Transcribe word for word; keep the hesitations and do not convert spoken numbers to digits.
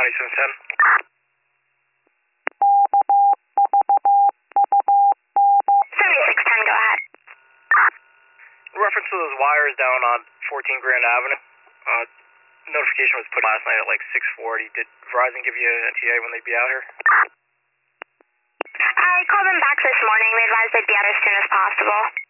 twenty-seven ten. seventy-six ten, go ahead. In reference to those wires down on fourteen Grand Avenue, uh, notification was put last night at like six forty. Did Verizon give you an E T A when they'd be out here? I called them back this morning. They advised they'd be out as soon as possible.